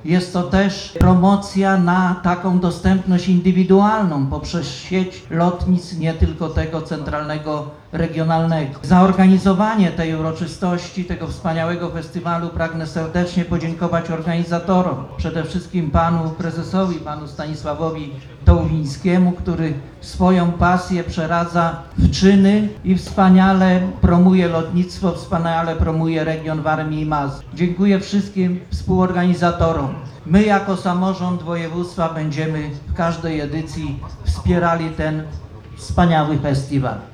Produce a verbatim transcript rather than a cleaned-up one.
Jest to też promocja na taką dostępność indywidualną poprzez sieć lotnisk, nie tylko tego centralnego, regionalnego. Za organizowanie tej uroczystości, tego wspaniałego festiwalu pragnę serdecznie podziękować organizatorom, przede wszystkim panu prezesowi, panu Stanisławowi Tołwińskiemu, który swoją pasję przeradza w czyny i wspaniale promuje lotnictwo, wspaniale promuje region Warmii i Mazur. Dziękuję wszystkim współorganizatorom. My jako samorząd województwa będziemy w każdej edycji wspierali ten wspaniały festiwal.